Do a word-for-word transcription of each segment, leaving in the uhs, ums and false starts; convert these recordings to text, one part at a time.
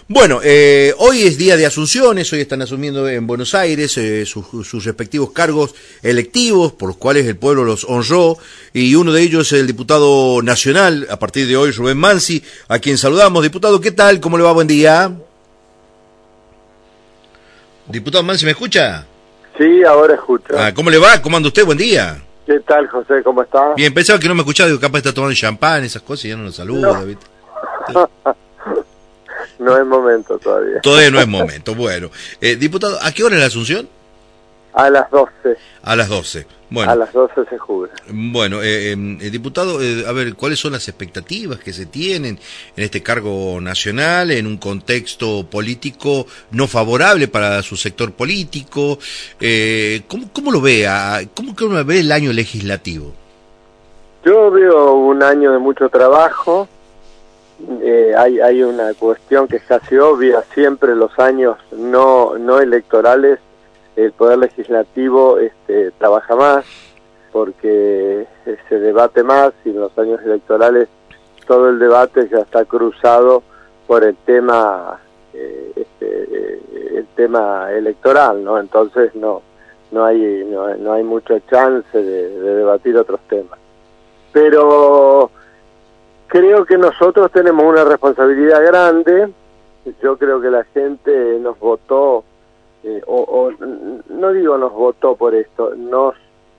Bueno, eh, hoy es día de asunciones, hoy están asumiendo en Buenos Aires eh, sus, sus respectivos cargos electivos por los cuales el pueblo los honró, y uno de ellos es el diputado nacional, a partir de hoy, Rubén Mansi, a quien saludamos. Diputado, ¿qué tal? ¿Cómo le va? Buen día. Diputado Mansi, ¿me escucha? Sí, ahora escucho. Ah, ¿cómo le va? ¿Cómo anda usted? Buen día. ¿Qué tal, José? ¿Cómo está? Bien, pensaba que no me escuchaba, digo, capaz está tomando champán, esas cosas, y ya no lo saluda, No. ¿viste? No es momento todavía. Todavía no es momento. Bueno, eh, diputado, ¿a qué hora es la asunción? A las doce. A las doce. Bueno, A las doce se jura. bueno eh, eh, diputado, eh, a ver, ¿cuáles son las expectativas que se tienen en este cargo nacional, en un contexto político no favorable para su sector político? Eh, ¿cómo, ¿Cómo lo ve? A, ¿Cómo que uno ve el año legislativo? Yo veo un año de mucho trabajo. Eh, hay, hay una cuestión que es casi obvia. Siempre los años no, no electorales, el Poder Legislativo este, trabaja más, porque se debate más, y en los años electorales todo el debate ya está cruzado por el tema eh, este, el tema electoral, ¿no? Entonces no no hay no, no hay mucha chance de, de debatir otros temas. Pero creo que nosotros tenemos una responsabilidad grande. Yo creo que la gente nos votó, eh, o, o no digo nos votó por esto, nos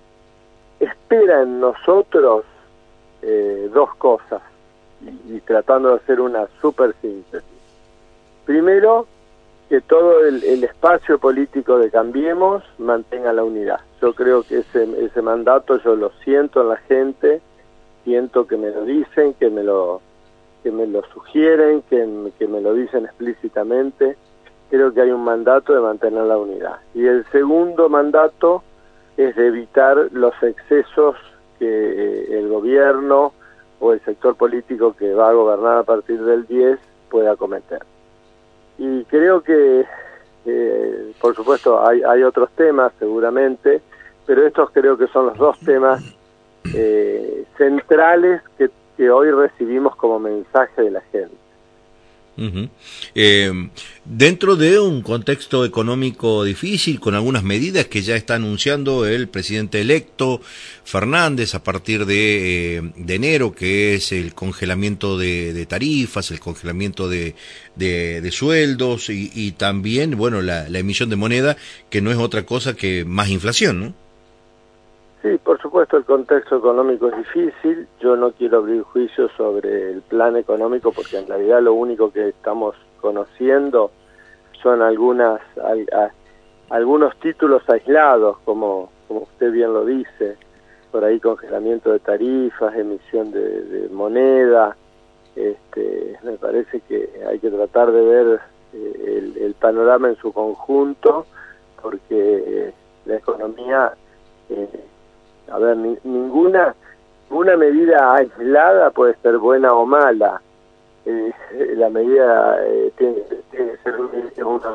espera en nosotros eh, dos cosas, y, y tratando de hacer una súper síntesis. Primero, que todo el, el espacio político de Cambiemos mantenga la unidad. Yo creo que ese, ese mandato yo lo siento en la gente, siento que me lo dicen, que me lo que me lo sugieren, que, que me lo dicen explícitamente. Creo que hay un mandato de mantener la unidad. Y el segundo mandato es de evitar los excesos que eh, el gobierno o el sector político que va a gobernar a partir del diez pueda cometer. Y creo que, eh, por supuesto, hay, hay otros temas seguramente, pero estos creo que son los dos temas eh, centrales que, que hoy recibimos como mensaje de la gente. Uh-huh. Eh, dentro de un contexto económico difícil, con algunas medidas que ya está anunciando el presidente electo Fernández a partir de, eh, de enero, que es el congelamiento de, de tarifas, el congelamiento de, de, de sueldos y, y también, bueno, la, la emisión de moneda, que no es otra cosa que más inflación, ¿no? Sí, por supuesto el contexto económico es difícil. Yo no quiero abrir juicios sobre el plan económico, porque en realidad lo único que estamos conociendo son algunas al, a, algunos títulos aislados, como, como usted bien lo dice, por ahí congelamiento de tarifas, emisión de, de moneda. Este, me parece que hay que tratar de ver eh, el, el panorama en su conjunto, porque eh, la economía... Eh, A ver, ni, ninguna, ninguna medida aislada puede ser buena o mala. Eh, la medida eh, tiene, tiene que ser una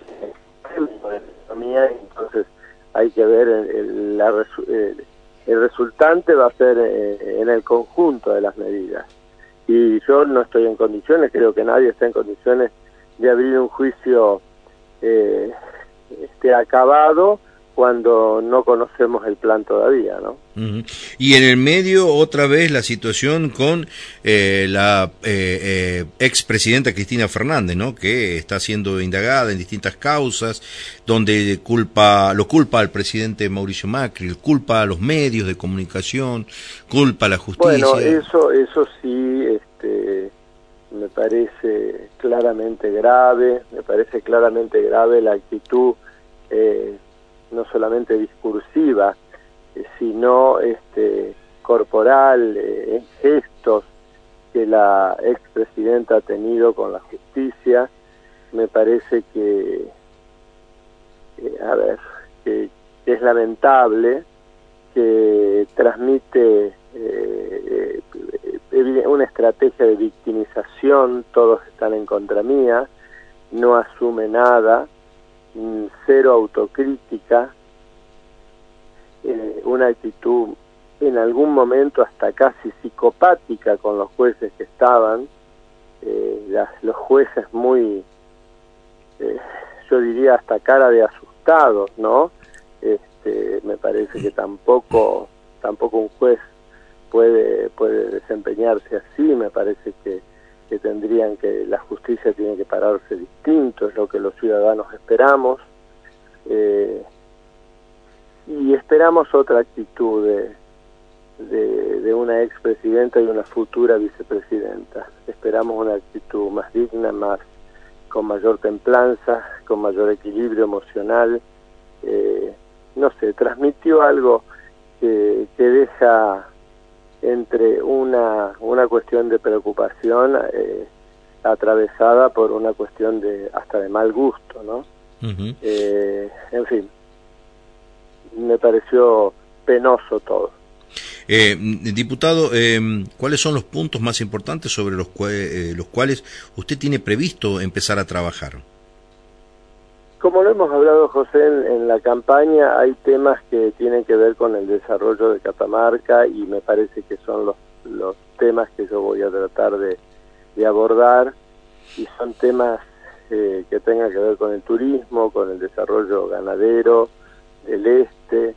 economía, entonces hay que ver el, el, la, el, el resultante va a ser eh, en el conjunto de las medidas. Y yo no estoy en condiciones, creo que nadie está en condiciones de abrir un juicio eh, este, acabado, cuando no conocemos el plan todavía, ¿no? Uh-huh. Y en el medio, otra vez, la situación con eh, la eh, eh, expresidenta Cristina Fernández, ¿no? Que está siendo indagada en distintas causas, donde culpa, lo culpa al presidente Mauricio Macri, culpa a los medios de comunicación, culpa a la justicia. Bueno, eso, eso sí, este, me parece claramente grave, me parece claramente grave la actitud eh, no solamente discursiva, eh, sino este, corporal, eh, en gestos que la expresidenta ha tenido con la justicia. Me parece que, eh, a ver, que, que es lamentable, que transmite eh, eh, una estrategia de victimización. Todos están en contra mía, no asume nada, cero autocrítica, eh, una actitud en algún momento hasta casi psicopática con los jueces que estaban, eh, las, los jueces muy eh, yo diría hasta cara de asustados, ¿no? Este, me parece que tampoco, tampoco un juez puede, puede desempeñarse así, me parece que, que tendrían que, la justicia tiene que pararse distinto, es lo que los ciudadanos esperamos, eh, y esperamos otra actitud de, de, de una expresidenta y una futura vicepresidenta. Esperamos una actitud más digna, más con mayor templanza, con mayor equilibrio emocional. Eh, no sé, transmitió algo que, que deja entre una, una cuestión de preocupación eh, atravesada por una cuestión de hasta de mal gusto, ¿no? Uh-huh. eh, en fin, me pareció penoso todo. Eh, diputado, eh, ¿cuáles son los puntos más importantes sobre los, cua eh, los cuales usted tiene previsto empezar a trabajar? Como lo hemos hablado, José, en, en la campaña hay temas que tienen que ver con el desarrollo de Catamarca y me parece que son los, los temas que yo voy a tratar de, de abordar, y son temas eh, que tengan que ver con el turismo, con el desarrollo ganadero del este,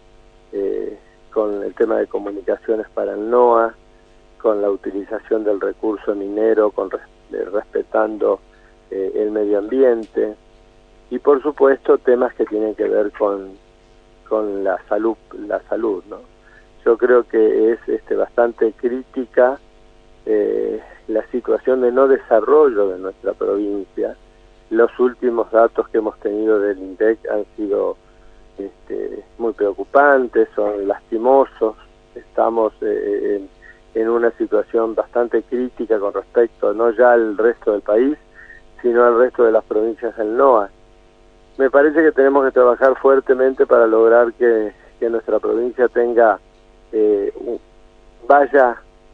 eh, con el tema de comunicaciones para el NOA, con la utilización del recurso minero, con res, eh, respetando eh, el medio ambiente, y por supuesto temas que tienen que ver con, con la salud, la salud, ¿no? Yo creo que es este, bastante crítica eh, la situación de no desarrollo de nuestra provincia. Los últimos datos que hemos tenido del INDEC han sido Este, muy preocupantes, son lastimosos. Estamos eh, en, en una situación bastante crítica con respecto no ya al resto del país, sino al resto de las provincias del NOA. Me parece que tenemos que trabajar fuertemente para lograr que, que nuestra provincia tenga eh, un, vaya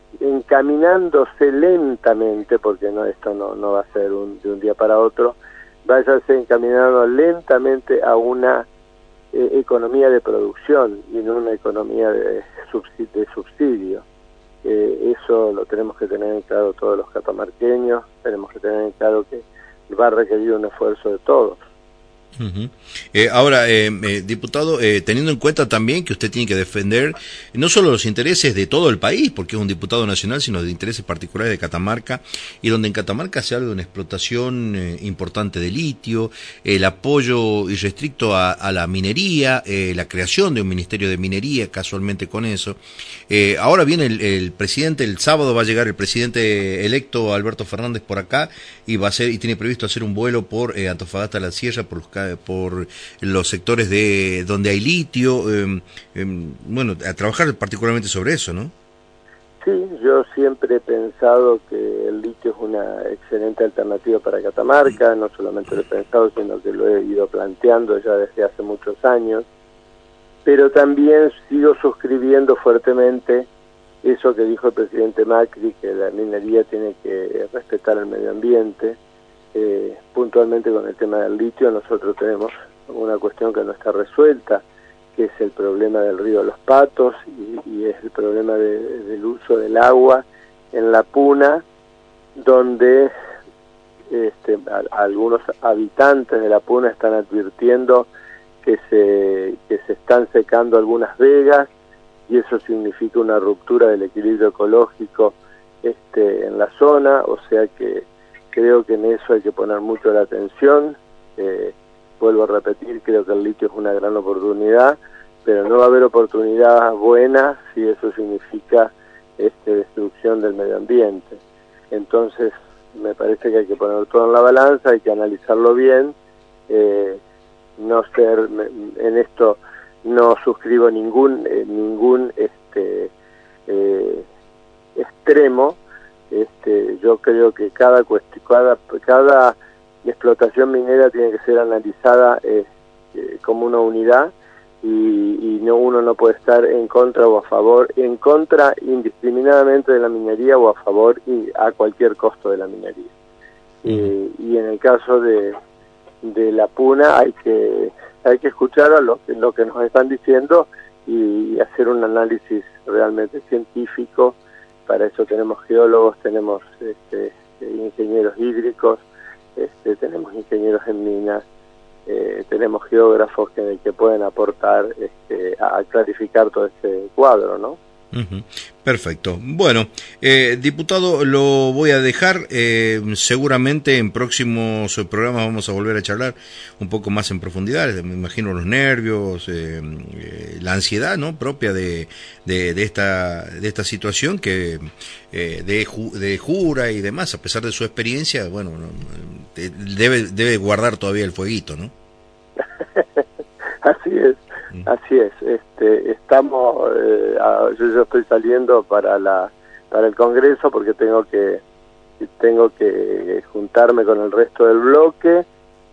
encaminándose lentamente, porque no esto no, no va a ser un, de un día para otro, váyase encaminando lentamente a una Eh, economía de producción y no una economía de, subsidi de subsidio. Eh, eso lo tenemos que tener en claro todos los catamarqueños, tenemos que tener en claro que va a requerir un esfuerzo de todos. Uh-huh. eh, ahora, eh, eh, diputado, eh, teniendo en cuenta también que usted tiene que defender no solo los intereses de todo el país, porque es un diputado nacional, sino de intereses particulares de Catamarca, y donde en Catamarca se habla de una explotación eh, importante de litio, el apoyo irrestricto a, a la minería, eh, la creación de un ministerio de minería, casualmente con eso. Eh, ahora viene el, el presidente, el sábado va a llegar el presidente electo Alberto Fernández por acá, y va a hacer, y tiene previsto hacer un vuelo por eh, Antofagasta a la Sierra, por los por los sectores de donde hay litio, eh, eh, bueno, a trabajar particularmente sobre eso, ¿no? Sí, yo siempre he pensado que el litio es una excelente alternativa para Catamarca, no solamente lo he pensado, sino que lo he ido planteando ya desde hace muchos años, pero también sigo suscribiendo fuertemente eso que dijo el presidente Macri, que la minería tiene que respetar el medio ambiente. Eh, puntualmente con el tema del litio nosotros tenemos una cuestión que no está resuelta, que es el problema del río Los Patos y, y es el problema de, del uso del agua en la Puna, donde este, a, a algunos habitantes de la Puna están advirtiendo que se, que se están secando algunas vegas, y eso significa una ruptura del equilibrio ecológico este, en la zona, o sea que creo que en eso hay que poner mucho la atención. Eh, vuelvo a repetir, creo que el litio es una gran oportunidad, pero no va a haber oportunidad buena si eso significa este, destrucción del medio ambiente. Entonces, me parece que hay que poner todo en la balanza, hay que analizarlo bien, eh, no ser, en esto no suscribo ningún, eh, ningún este, eh, extremo. Este, yo creo que cada, cada, cada explotación minera tiene que ser analizada eh, eh, como una unidad, y, y no, uno no puede estar en contra o a favor, en contra indiscriminadamente de la minería o a favor y a cualquier costo de la minería. Mm. Eh, y en el caso de, de la Puna hay que hay que escuchar a lo, lo que nos están diciendo y, y hacer un análisis realmente científico. Para eso tenemos geólogos, tenemos este, ingenieros hídricos, este, tenemos ingenieros en minas, eh, tenemos geógrafos que, que pueden aportar este, a clarificar todo este cuadro, ¿no? Uh-huh. Perfecto. Bueno, eh, diputado, lo voy a dejar. Eh, seguramente en próximos programas vamos a volver a charlar un poco más en profundidad. Me imagino los nervios, eh, eh, la ansiedad, ¿no?, propia de, de, de esta de esta situación que eh, de, ju, de jura y demás. A pesar de su experiencia, bueno, debe debe guardar todavía el fueguito, ¿no? Así es. Así es, este, estamos, eh, a, yo, yo estoy saliendo para la para el Congreso porque tengo que tengo que juntarme con el resto del bloque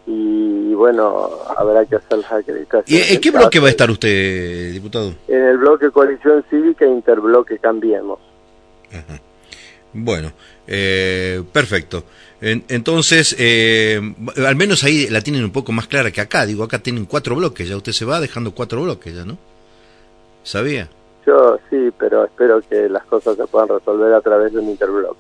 y bueno, habrá que hacer las acreditaciones. ¿Y en qué bloque va a estar usted, diputado? En el bloque Coalición Cívica e Interbloque Cambiemos. Ajá. Bueno, eh, perfecto. En, entonces, eh, al menos ahí la tienen un poco más clara que acá. Digo, acá tienen cuatro bloques, ya usted se va dejando cuatro bloques, ya, ¿no? ¿Sabía? Yo sí, pero espero que las cosas se puedan resolver a través de un interbloque.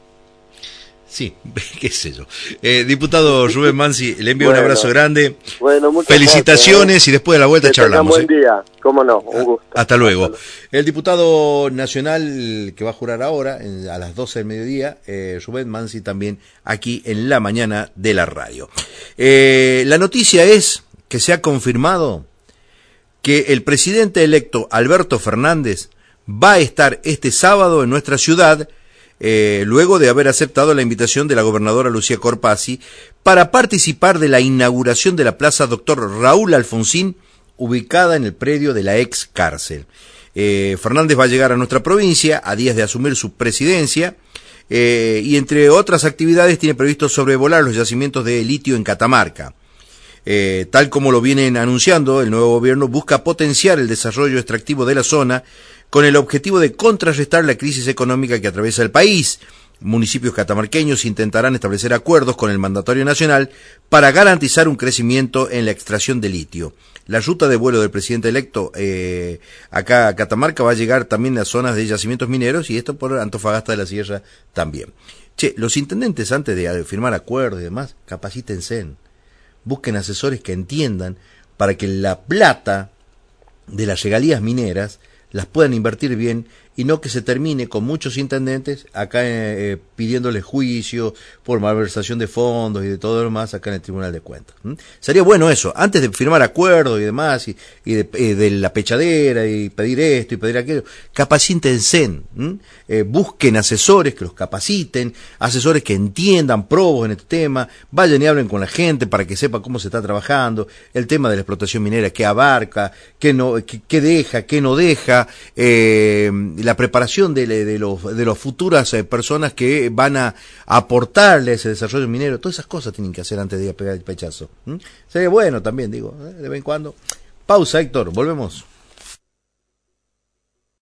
Sí, qué sé yo. Eh, diputado Rubén Mansi, le envío bueno, un abrazo grande. Bueno, muchas felicitaciones gracias, ¿eh? Y después de la vuelta que charlamos. Buen ¿eh? día, cómo no, un gusto. Hasta luego. Hasta luego. El diputado nacional que va a jurar ahora, a las doce del mediodía, eh, Rubén Mansi, también aquí en la mañana de la radio. Eh, la noticia es que se ha confirmado que el presidente electo Alberto Fernández va a estar este sábado en nuestra ciudad, Eh, luego de haber aceptado la invitación de la gobernadora Lucía Corpazzi para participar de la inauguración de la Plaza Doctor Raúl Alfonsín, ubicada en el predio de la ex cárcel. Eh, Fernández va a llegar a nuestra provincia a días de asumir su presidencia eh, y entre otras actividades tiene previsto sobrevolar los yacimientos de litio en Catamarca. Eh, tal como lo vienen anunciando, el nuevo gobierno busca potenciar el desarrollo extractivo de la zona con el objetivo de contrarrestar la crisis económica que atraviesa el país. Municipios catamarqueños intentarán establecer acuerdos con el mandatario nacional para garantizar un crecimiento en la extracción de litio. La ruta de vuelo del presidente electo eh, acá a Catamarca va a llegar también a zonas de yacimientos mineros y esto por Antofagasta de la Sierra también. Che, los intendentes antes de firmar acuerdos y demás, capacítense. Busquen asesores que entiendan para que la plata de las regalías mineras las puedan invertir bien y no que se termine con muchos intendentes acá eh, pidiéndole juicio por malversación de fondos y de todo lo demás acá en el Tribunal de Cuentas. ¿Mm? Sería bueno eso, antes de firmar acuerdos y demás, y, y de, eh, de la pechadera y pedir esto y pedir aquello, capacítense, ¿Mm? eh, busquen asesores que los capaciten, asesores que entiendan, probos en este tema, vayan y hablen con la gente para que sepa cómo se está trabajando, el tema de la explotación minera, qué abarca, qué no, qué, qué deja, qué no deja, eh, la preparación de, de los de las futuras eh, personas que van a aportarle ese desarrollo minero, todas esas cosas tienen que hacer antes de ir a pegar el pechazo. ¿Mm? Sería bueno también, digo, ¿eh? De vez en cuando. Pausa, Héctor, volvemos.